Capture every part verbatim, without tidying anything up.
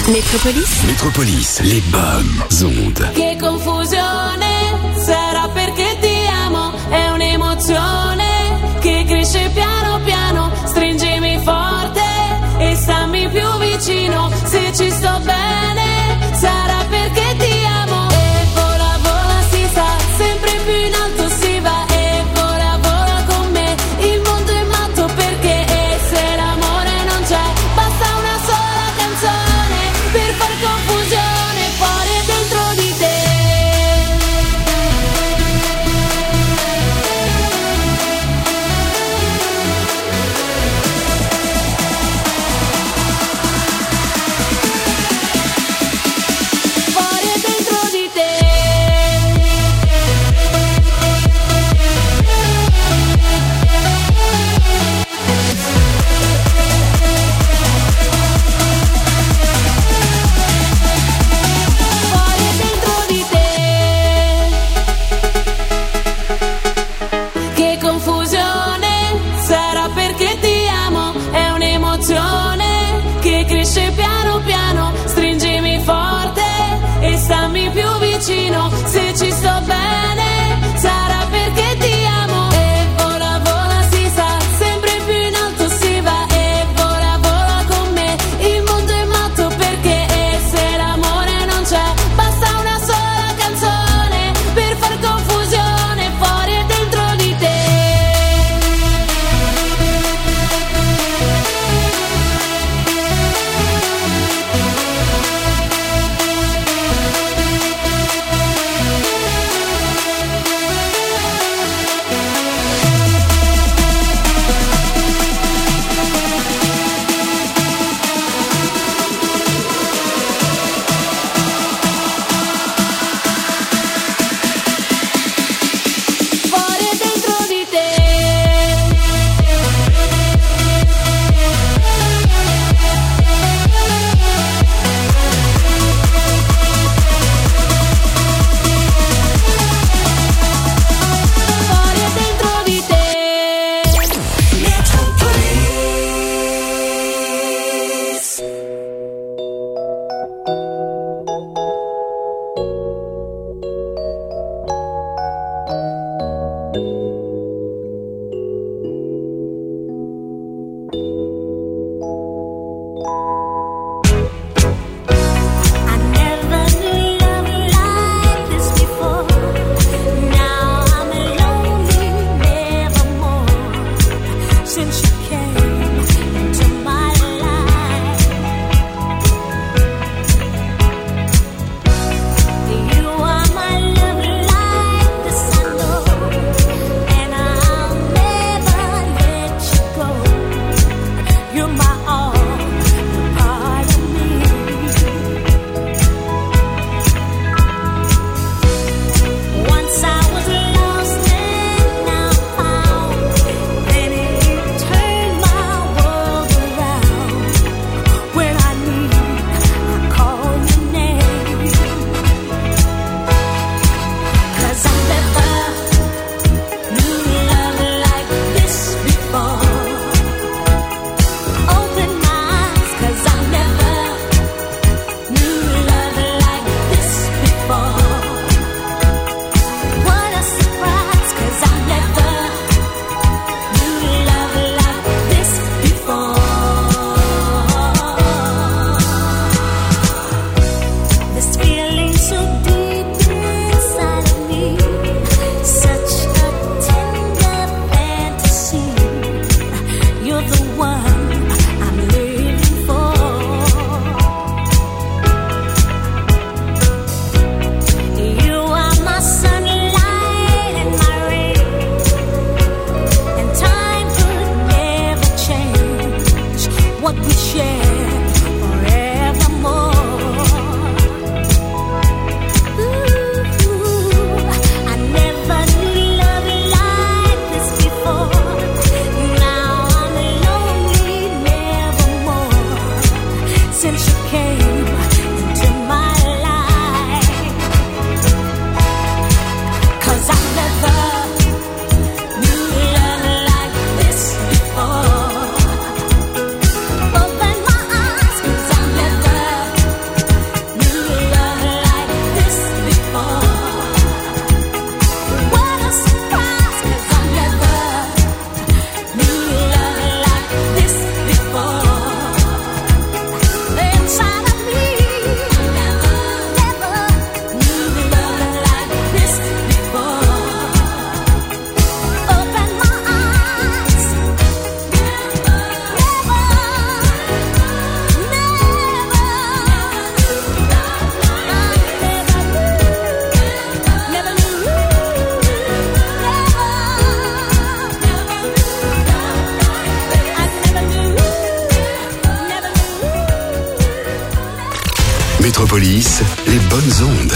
Metropolis. Metropolis, les bonnes ondes. Che confusione, sarà perché ti amo, è un'emozione che cresce piano piano, stringimi forte e stammi più vicino, se ci sto bene, sarà perché ti amo. E vola vola si sa, sempre più in alto si va, e vola vola con me, il mondo è matto perché e se l'amore non c'è, basta una sola canzone per far confusione fuori e dentro di te. Métropolis, les bonnes ondes.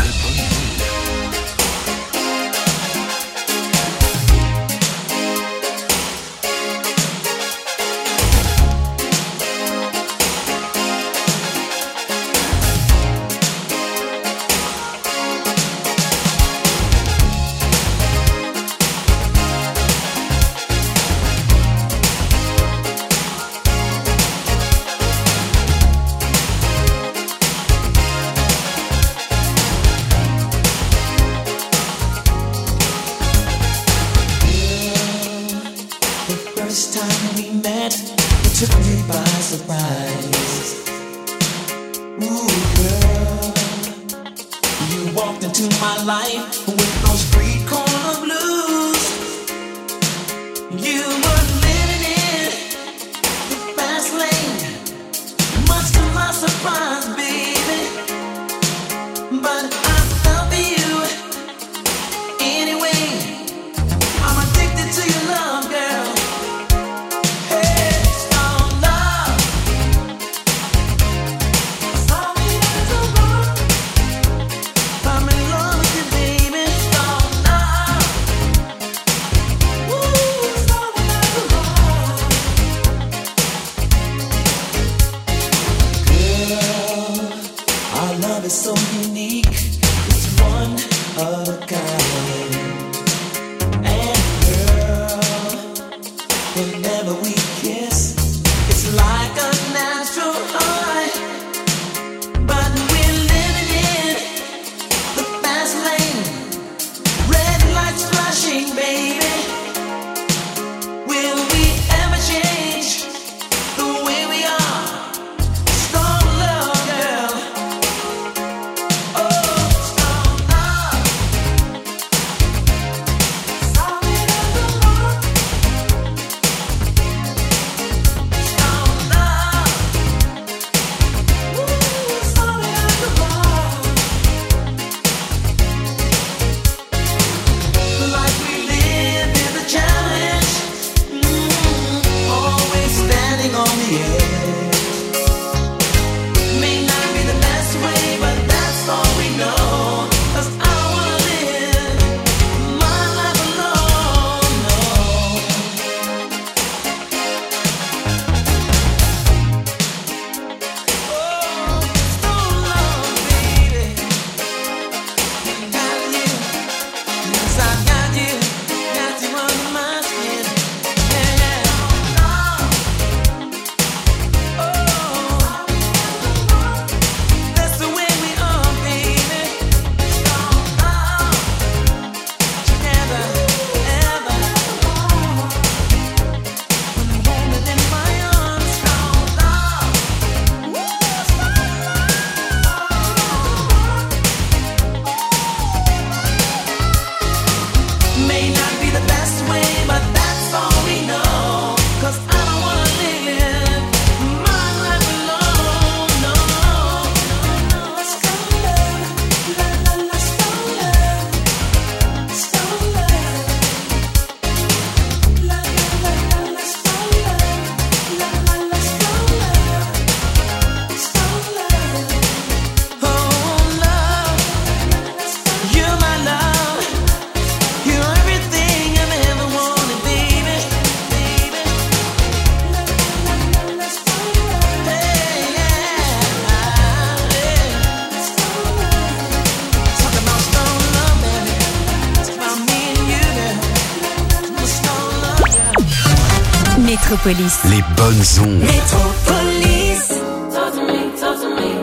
Métropolis. Les bonnes ondes. Métropolis. Talk to me, talk to me.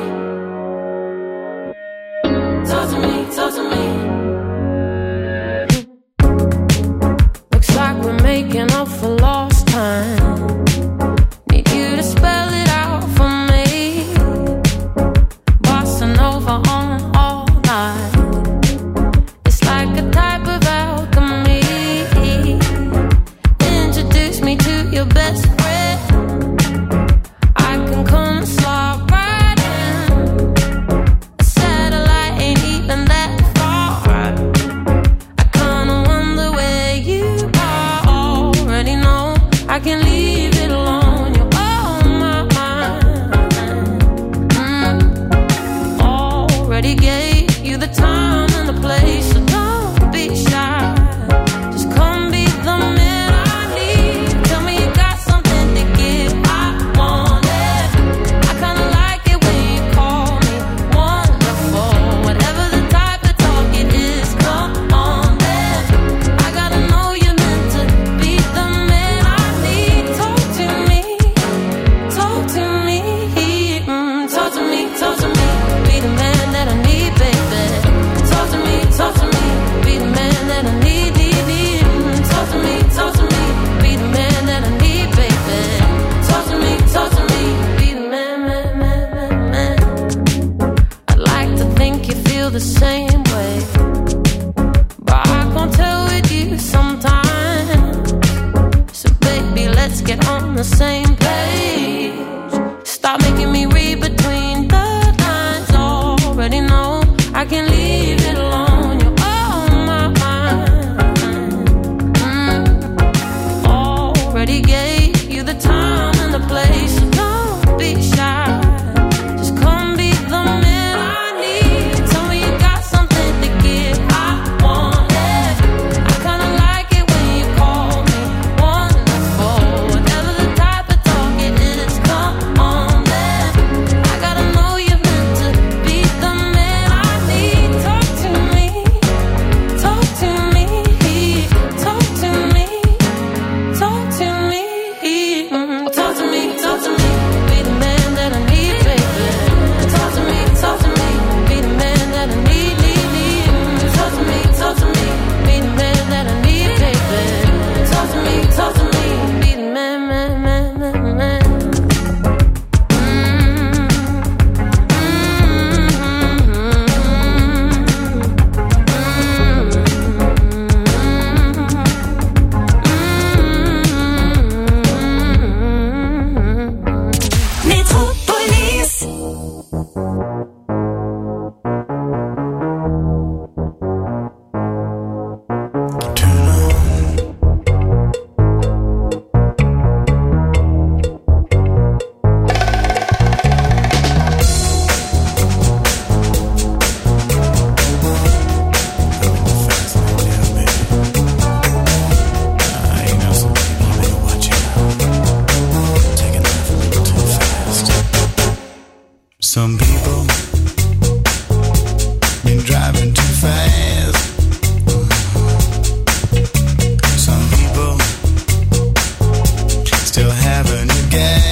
Talk to me, talk to me. Looks like we're making up for lost time. Need you to spell it out for me. Bossa Nova on all night. It's like a type of alchemy. Introduce me to your best friend. I can come and slide right in. A satellite ain't even that far. I kinda wonder where you are. Already know I can leave it alone. You're on my mind. Mm. All the same page. Stop making me read between the lines. Already know I can leave it alone. You're on my mind. Mm. Already gave you the time and the place. So don't be shy. Just come be the man I need. Tell me you got something to give. I want it. I kinda like it when you call me wonderful. Whatever the type of talk it is, come on then. I gotta know you're meant to be the man I need. Talk to me, talk to me, talk to me, talk to me, mm, talk to me, talk to me, be the man that I need, baby. Talk to me, talk to me, be the man that I need, need, need. Mm, talk to me, talk to me, be the man that I need, baby. Talk to me, talk to me, be the man, man, man, man, man. Mm, Métropolis. Some people been driving too fast. Some people still having a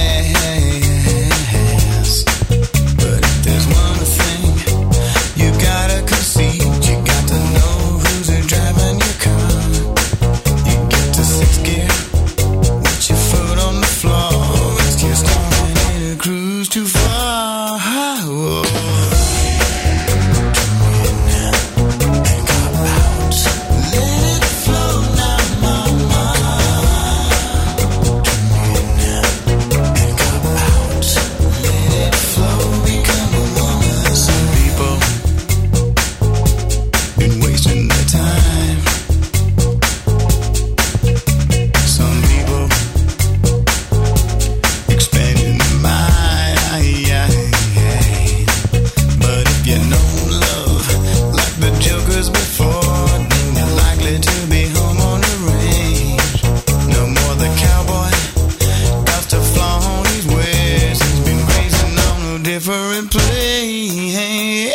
gas. But if there's one thing you gotta concede, you got to know who's driving your car. You get to sixth gear with your foot on the floor. Risk you're starting in a cruise too far. Whoa. Different place.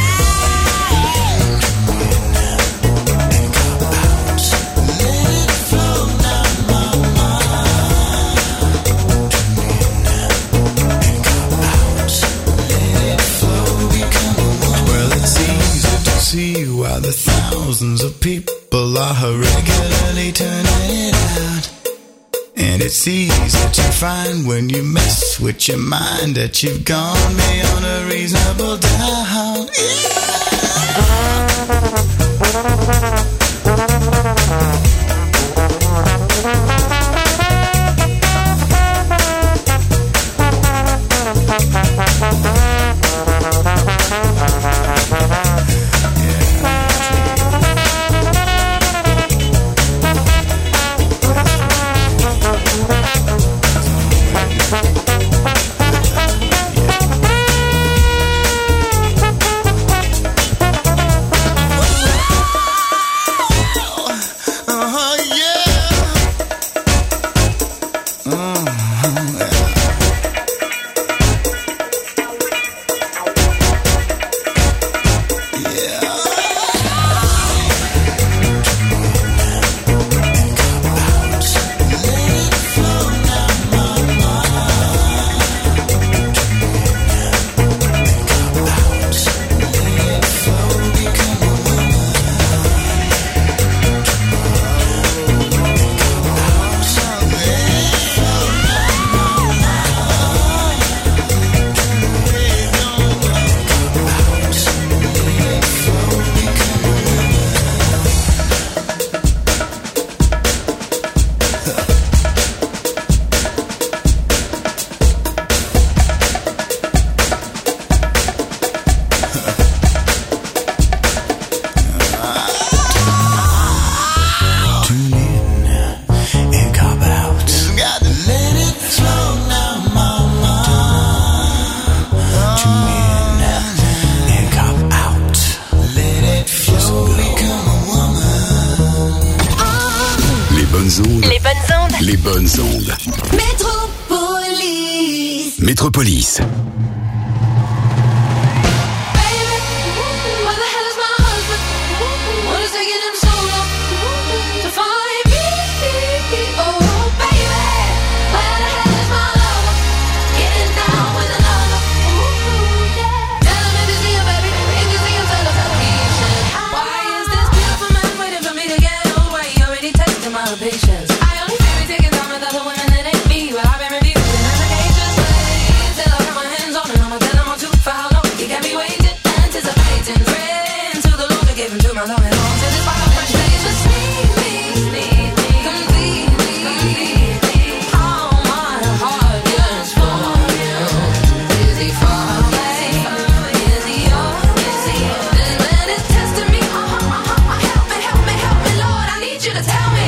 Well, it's easy to see why the thousands of people are regularly turning it out. And it's easy to find when you mess with your mind that you've gone beyond a reasonable doubt. Yeah. bonnes ondes. Métropolis. Métropolis. Patience. I only feel me taking time with other women that ain't me. Well, I've been reviewing applications till I got my hands on it. I'ma tell them I'm too for how long you got me waiting, anticipating, praying to the Lord to give him to my love and all to this fire fresh face. Just need me, need me, complete me. All my heart yearns for you. Is he far away? Is he yours? Is he yours? This man is testing me. Uh-huh, uh-huh. Help me, help me, help me, Lord. I need you to tell me.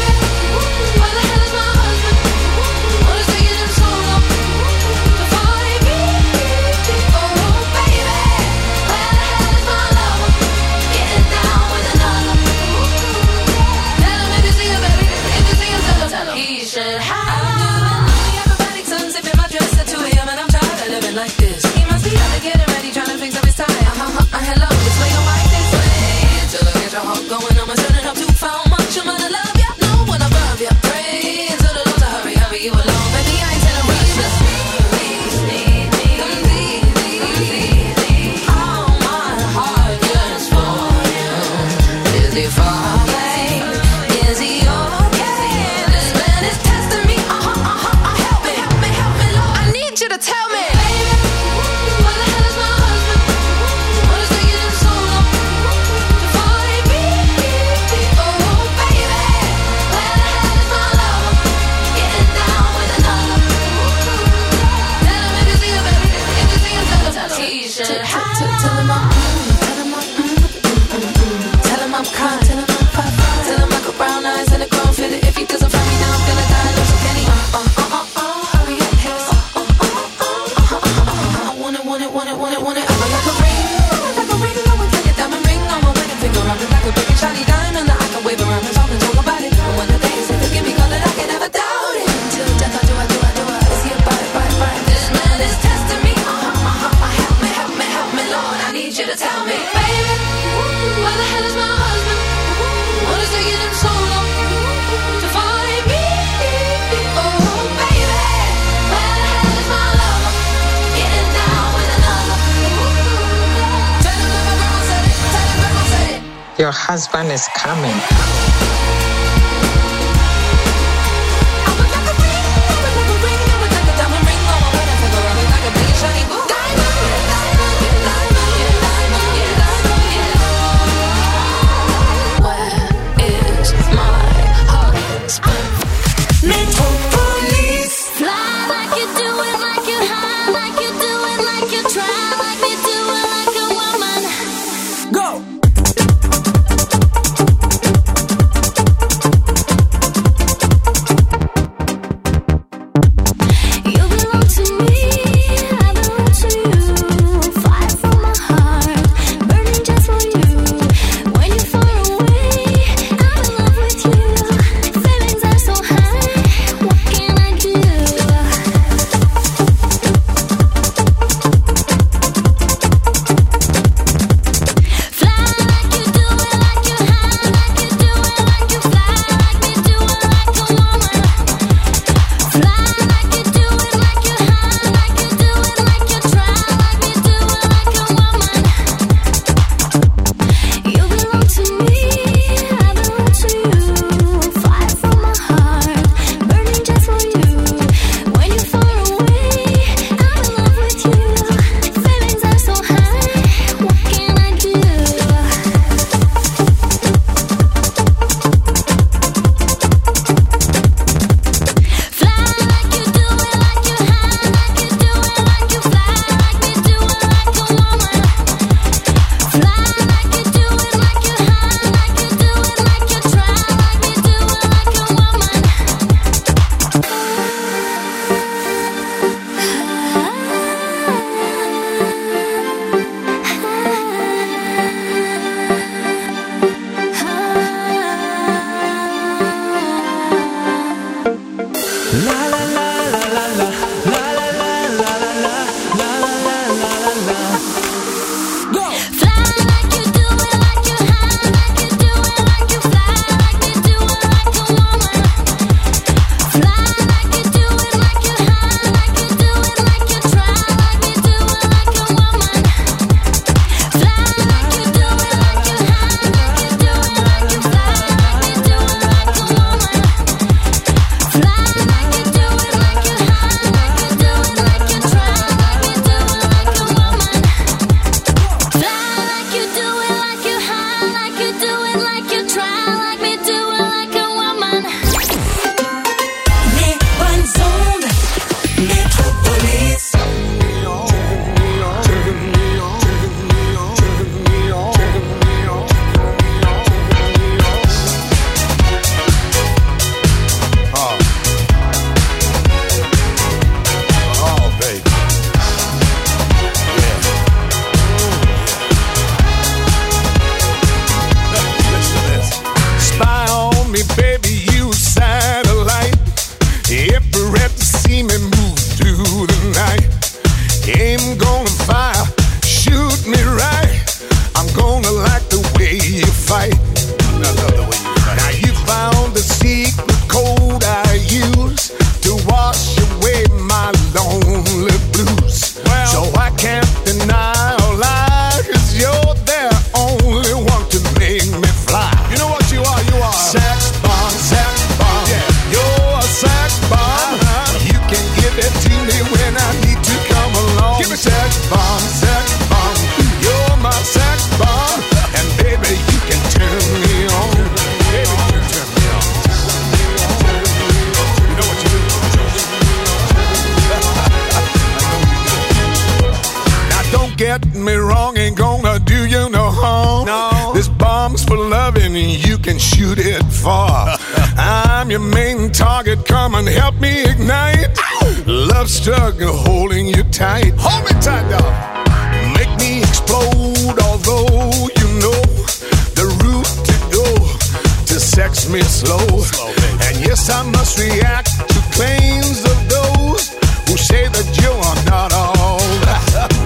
Like this, he must be out there getting ready, trying to fix up his tie. Uh-huh, uh, hello, this way, don't like this way. Till I get your heart going, I'm turning up too far. Much I'm gonna love ya, no one above ya. Pray to the Lord to hurry, hurry you along, baby. I ain't telling rush ya. Need me, completely. All my heart yearns for you. Is he far away? Is he okay? This man is testing me. Uh-huh, uh-huh, uh, help me, help me, help me, Lord. I need you to tell me. Your husband is coming. Go! get me wrong, ain't gonna do you no harm. No. This bomb's for loving, you can shoot it far. I'm your main target, come and help me ignite. Ow! Love struggle, holding you tight. Hold me tight, dog. Make me explode, although you know the route to go to sex me slow. slow and yes, I must react to claims of those who say that you are not all that.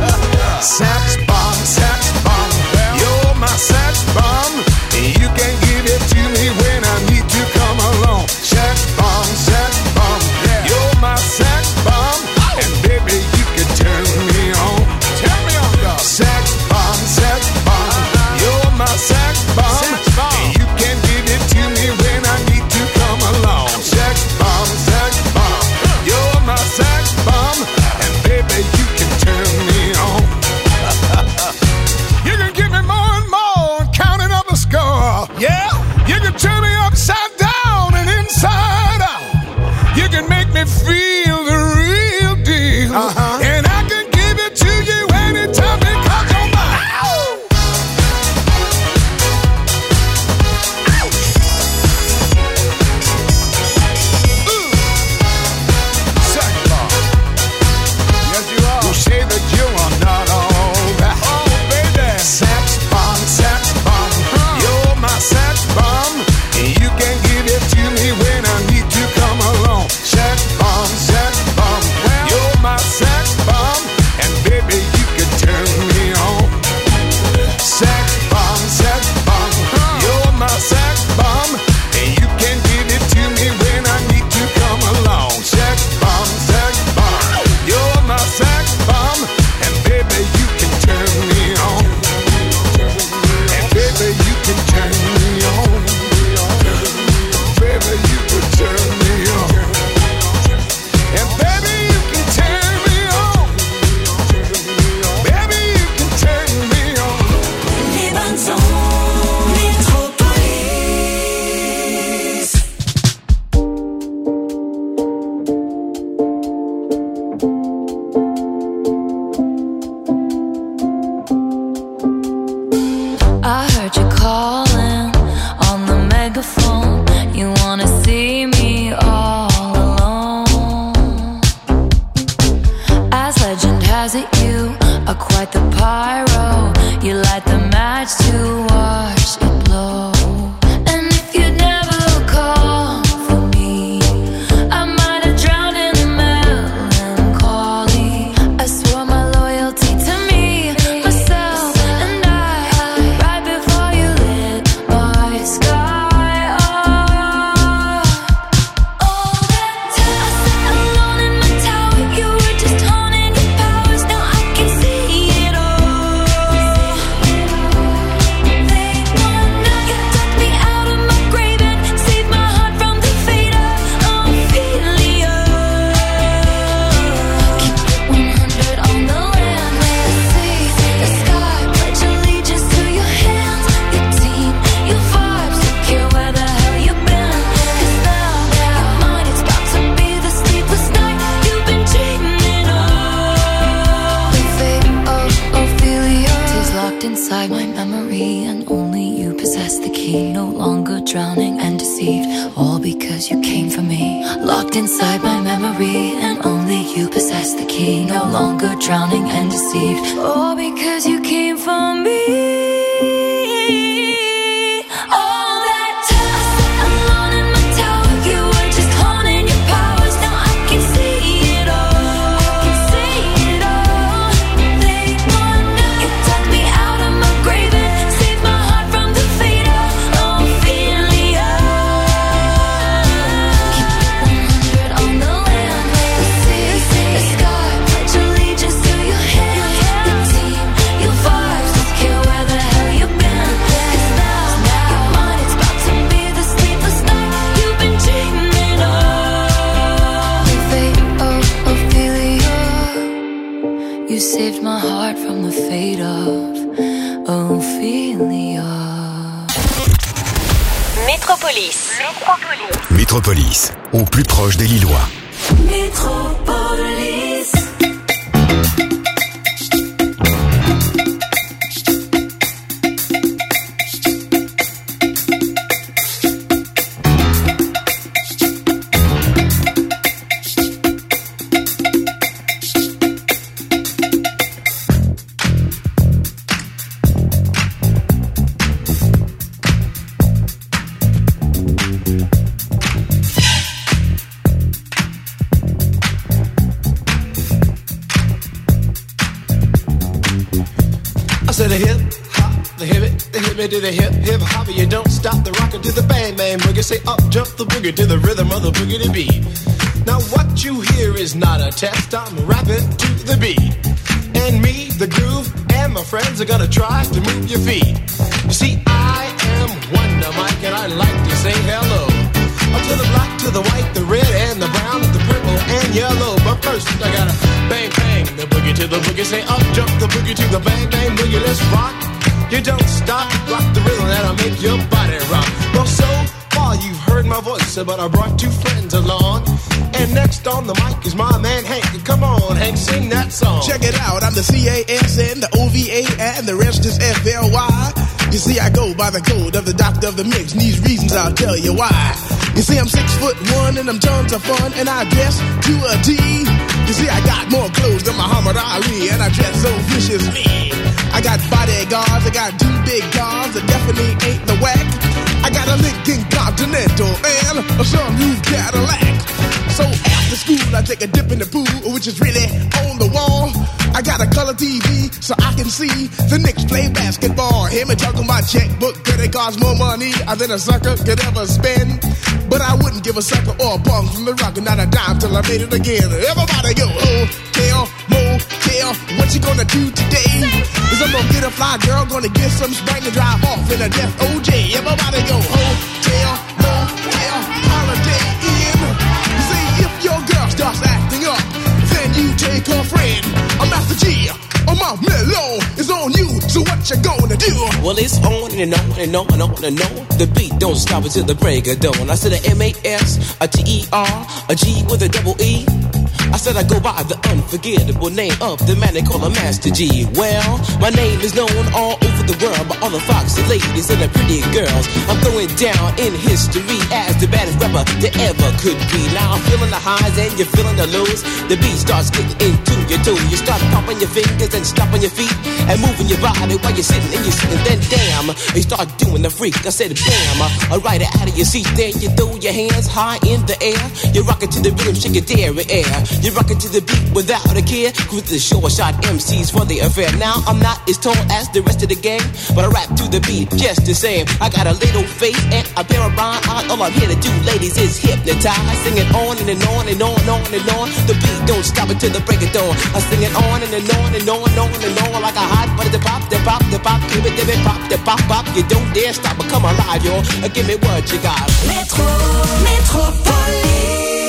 Sax bomb, sax bomb, you're my sax bomb. You can give it to me when I need to come along. Sax bomb, sax bomb, you're my sax bomb. And baby, you can turn me on. Turn me on, dog. Sax bomb, sax bomb, you're my sax bomb. You can give it to me when I need to come along. Sax bomb, sax bomb, you're my sax bomb. And baby, you can turn me on. You can give me more and more, counting up the score. Yeah, you can turn me upside down and inside out. You can make me feel the real deal. Uh-huh. And I can give it to you anytime because you're mine. Ow! Ouch! Ooh! Second bomb. Yes, you are. Who say that you are not all that? Oh, baby. Sax bomb, sax bomb. Huh. You're my sax bomb. And you can give it to me when I need to come along. Sax bomb, sax bomb. inside my memory, and only you possess the key. No longer drowning and deceived, all because you came for me. Saved my heart from the fate of Ophelia. Métropolis. Métropolis. Métropolis, au plus proche des Lillois. Métropolis. To the hip hop, the hip it, the hip it to the hip hip hop. You don't stop the rocker to the bang bang boogie. Say up jump the boogie to the rhythm of the boogie to beat. Now what you hear is not a test. I'm rapping to the beat, and me, the groove, and my friends are gonna try to move your feet. You see, I am Wonder Mike, and I like to say hello to the black, to the white, the red, and the brown, the purple, and yellow. But first, I gotta bang, bang, the boogie to the boogie. Say up, jump the boogie to the bang, bang, boogie. Let's rock. You don't stop, rock the rhythm that'll make your body rock. Well, so far you've heard my voice, but I brought two friends along. And next on the mic is my man Hank. Come on, Hank, sing that song. Check it out, I'm the C A S N, the O V A, and the rest is F L Y. You see, I go by the code of the doctor of the mix, and these reasons I'll tell you why. You see, I'm six foot one, and I'm tons of fun, and I dress to a T. You see, I got more clothes than Muhammad Ali, and I dress so viciously. I got bodyguards, I got two big guns that definitely ain't the whack. I got a Lincoln Continental and a sunroof Cadillac. So after school, I take a dip in the pool, which is really on the wall. I got a color T V so I can see the Knicks play basketball. Hear me talking my checkbook, cause it costs more money than a sucker could ever spend. But I wouldn't give a sucker or a bum from the rock, and not a dime till I made it again. Everybody go, hotel, motel, what you gonna do today? Is I'm gonna get a fly girl, gonna get some spring and drive off in a death O J. Everybody go, hotel, motel, holiday in. You see, if your girl starts acting up, then you take her friend. I'm Master G, I'm out mellow, it's on you, so what you gonna do? Well, it's on and on and on and on and on. The beat don't stop until the break of dawn. I said a M A S, a T E R, a G with a double E. I said I go by the unforgettable name of the man they call a Master G. Well, my name is known all over the world by all the foxy ladies and the pretty girls. I'm going down in history as the baddest rapper there ever could be. Now I'm feeling the highs and you're feeling the lows. The beat starts getting into your toe. You start popping your fingers and stomping your feet and moving your body while you're sitting and you're sitting. Then damn, you start doing the freak. I said bam, I ride it out of your seat. Then you throw your hands high in the air. You rock it to the rhythm, shake your dairy air. You rock it to the beat without a care. Cruise the short shot M Cs for the affair. Now I'm not as tall as the rest of the gang, but I rap to the beat just the same. I got a little face and a pair of rhyme eyes. All I'm here to do, ladies, is hypnotize. Sing it on and, and on and on and on and on. The beat don't stop until the break of dawn. I sing it on and, and on and on and on and on like a hot butter. The pop, the pop, the pop, give it, give it, pop, the pop, pop. You don't dare stop or come alive, yo. Give me what you got. Metro, Metropolis.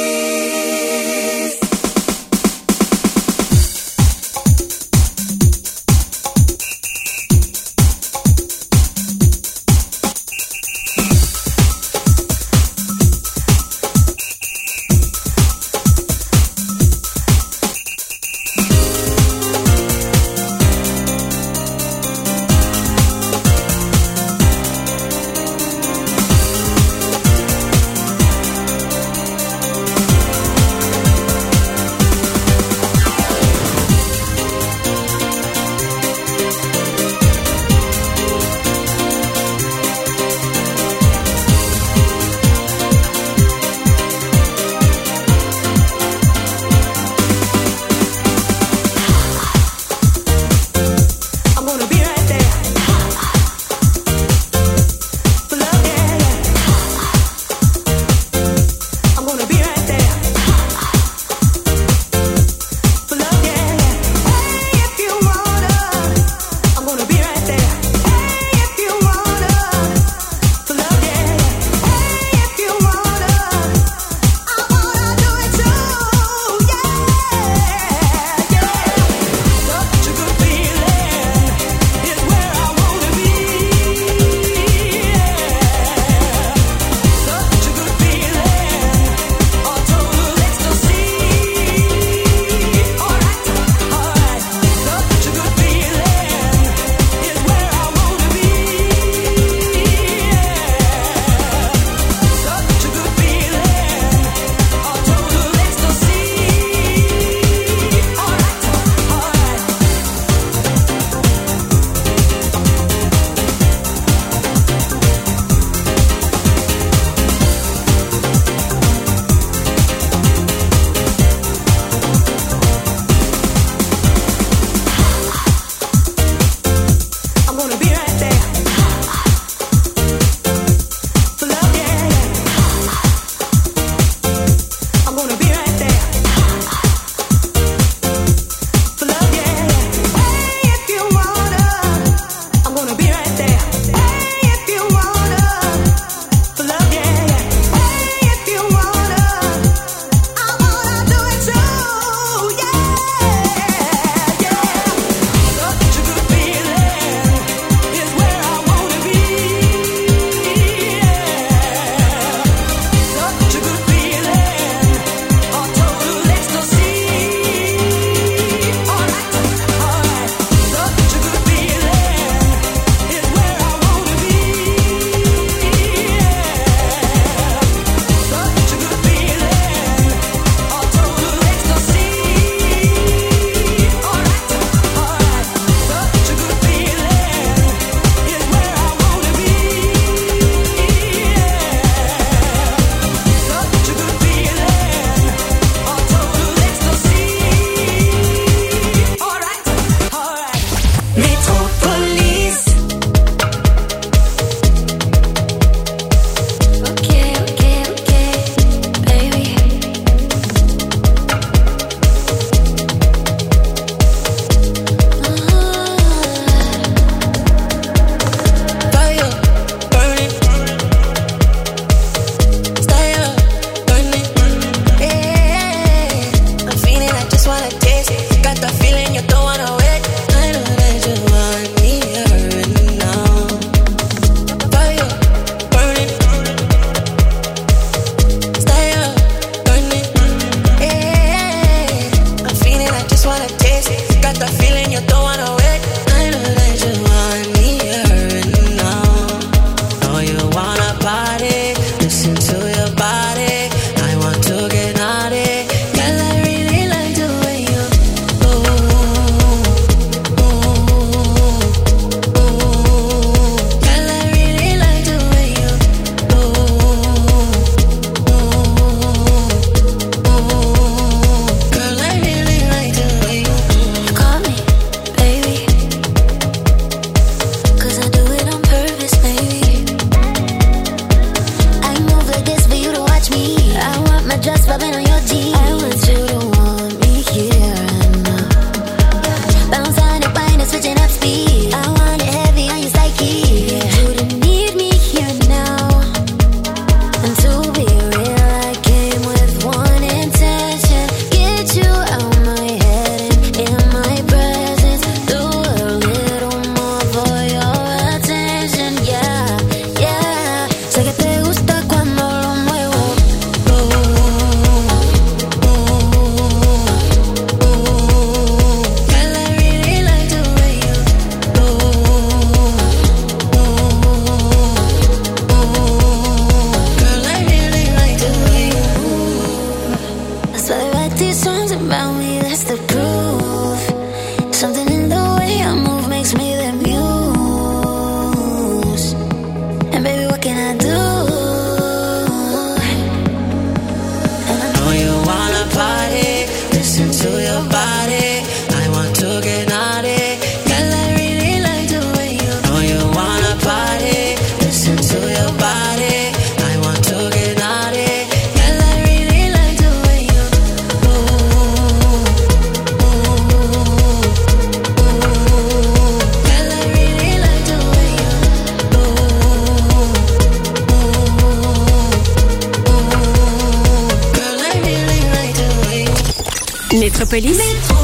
Métropolis.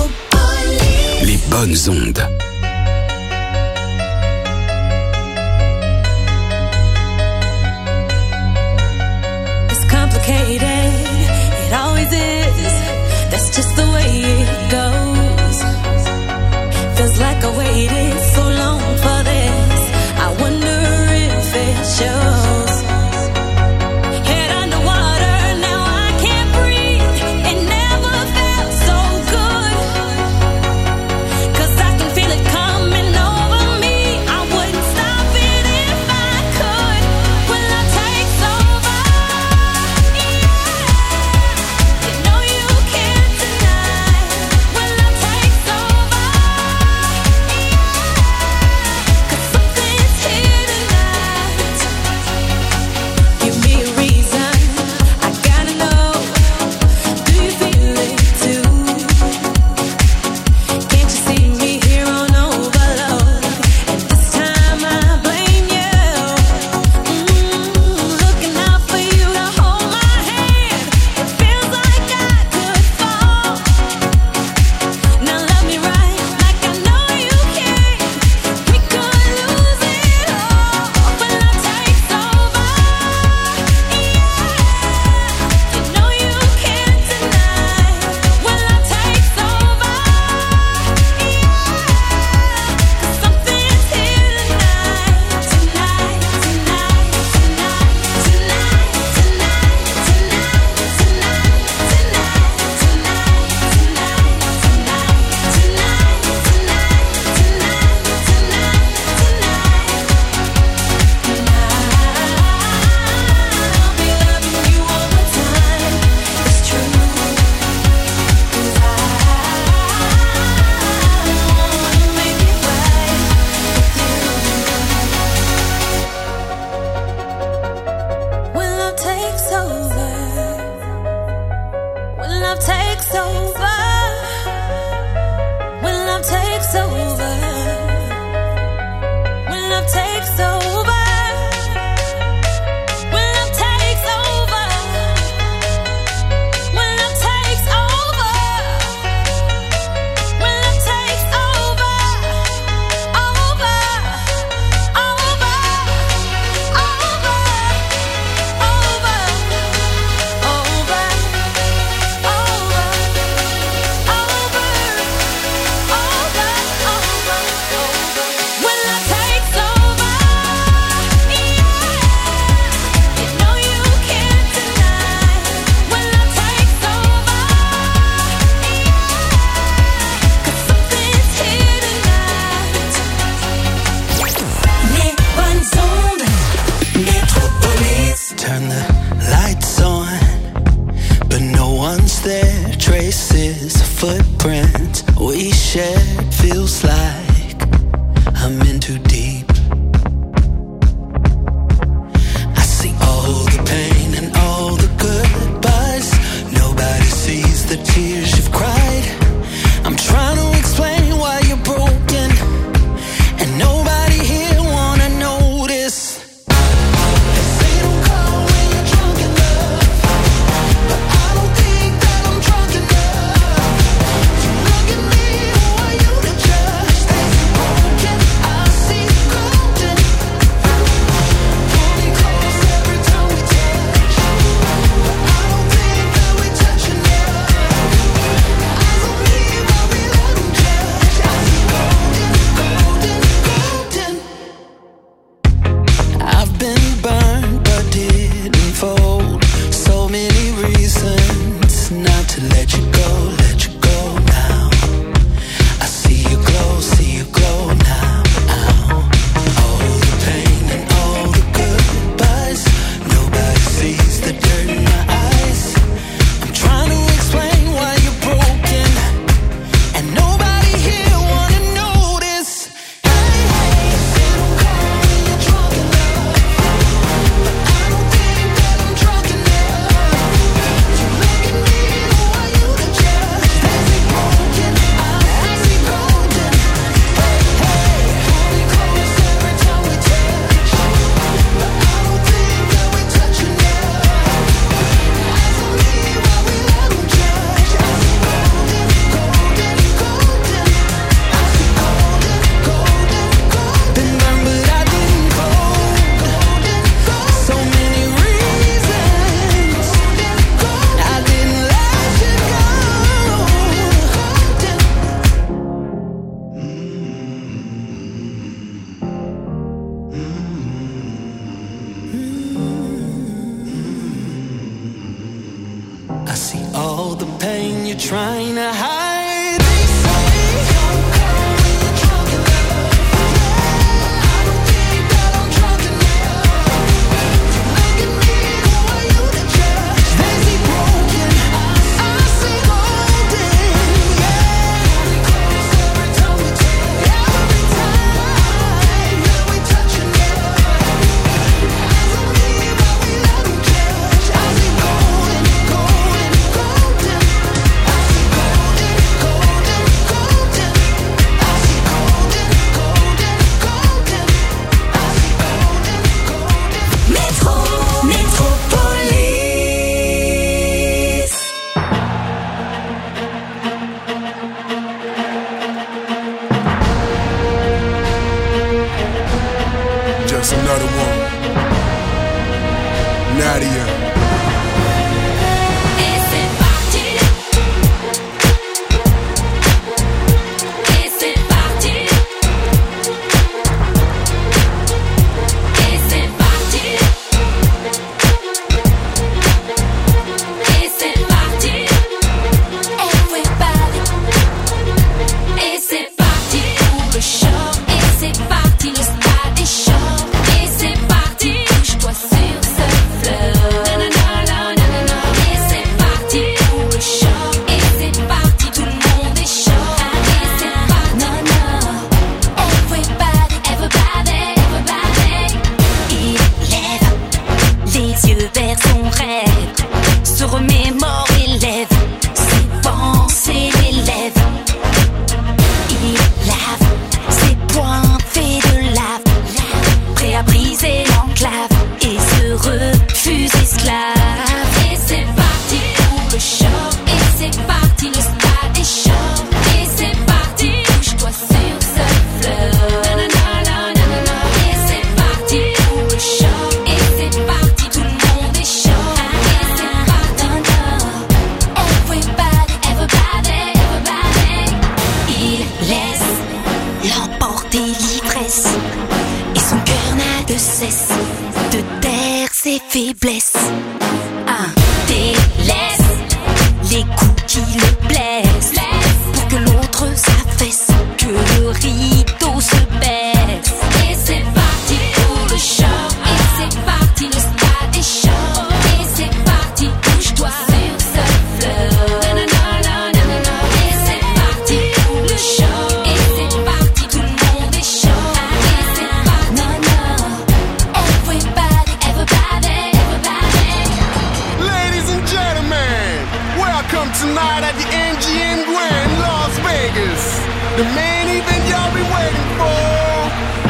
Métropolis. Les bonnes ondes. It's complicated, it always is. That's just the way it goes. Feels like I waited so long for this. I wonder if it shows. Yeah. takes over. When love takes over. When love takes over. When love takes over. When love takes over. When love takes over. Over. Over. Over. Over. Over. Turn the lights on, but no one's there. Traces, footprints we shared. Feels like I'm in too deep. I see all the pain and all the goodbyes. Nobody sees the tears you've cried. I'm trying to explain why you're broken, and nobody here wanna notice. I've been burned but didn't fold. So many reasons not to let you go, let you go now. I see you glow, see you glow now. All the pain and all the goodbyes. Nobody sees the dirt in my eyes. I'm trying to explain why you're broken, and nobody here wanna notice. Hey, hey, say don't call when you're drunk enough. I don't think that I'm drunk enough to look at me the way you to judge. They say broken, I see golden. Hey, hey, hold me close every time we touch, but I don't think that we touch enough. Eyes on me while we let 'em judge. I see golden, golden, golden. I see golden, golden, golden. Been burned but I didn't fold. Golden, golden. So many reasons I didn't let you go. Golden. I see all the pain you're trying to hide. They say don't call when you're drunk enough. I don't think that I'm drunk enough to look at me the way you to judge. They say broken, I see golden. Yeah, we close every time we touch. Every time that we touch enough. Eyes on me while we let 'em judge. I see golden, golden, golden. I see golden, golden, golden. I see golden, golden, golden. I see golden, golden. Métro, Métropolis. Just another one. Nadia. Et c'est parti. Et c'est parti. Et c'est parti. Et c'est parti. Everybody. Et c'est parti pour le show. Et c'est parti, le stade est chaud. Et c'est parti, bouge-toi sur ce fleuve. blessent. Un délaisse les coups qui le blessent, pour que l'autre s'affaisse, que le rideau se baisse. Et c'est parti pour le show, et c'est parti, le stade est chaud. Et c'est parti, bouge-toi sur ce fleuve. Non, non, non, non, non, non. Et c'est parti pour le show, et c'est parti, tout le monde est chaud. Et c'est parti, non, non. Everybody, everybody, everybody. Ladies and gentlemen, welcome tonight at the M G M Grand Las Vegas. The main event y'all been waiting for.